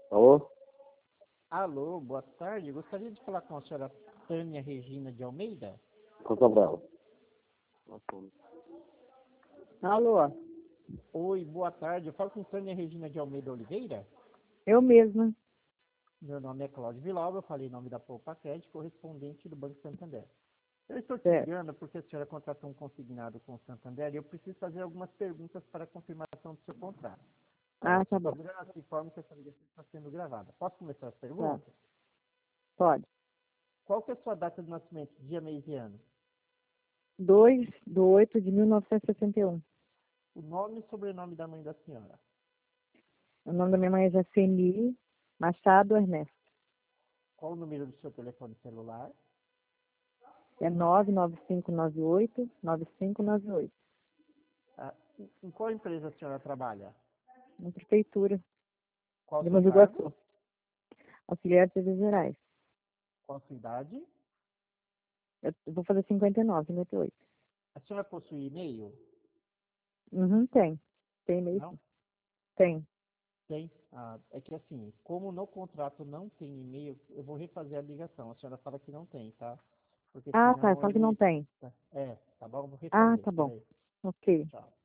Alô? Alô, boa tarde. Gostaria de falar com a senhora Tânia Regina de Almeida. Com Cabral. Alô, Oi, boa tarde. Eu falo com Tânia Regina de Almeida Oliveira. eu mesma. Meu nome é Cláudio Vilauba, eu falei em nome da Poupa Crédito, correspondente do Banco Santander. Eu estou te Certo. ligando porque a senhora contratou um consignado com o Santander e eu preciso fazer algumas perguntas para a confirmação do seu contrato. Ah, Para tá bom. segurança, informo que essa ligação está sendo gravada. Posso começar as Tá. perguntas? Pode. Qual que é a sua data de nascimento, dia, mês e ano? 2/8/1961. O nome e sobrenome da mãe da senhora? O nome da minha mãe é Jaceni Machado Ernesto. Qual o número do seu telefone celular? É 99598-9598. Ah, em qual empresa a senhora trabalha? Na prefeitura Qual o de seu Mogi cargo? Guaçu. Auxiliar de Serviços Gerais. Qual a sua idade? Eu vou fazer 59, 58. A senhora possui e-mail? Uhum, tem. Tem mesmo? Não? Tem. Tem. Ah, é que assim, como no contrato não tem e-mail, eu vou refazer a ligação. A senhora fala que não tem, tá? Porque Ah, tá. senão Fala que não ele... tem. É, tá bom? Eu vou Ah, refazer. tá bom. Peraí. Ok. Tchau.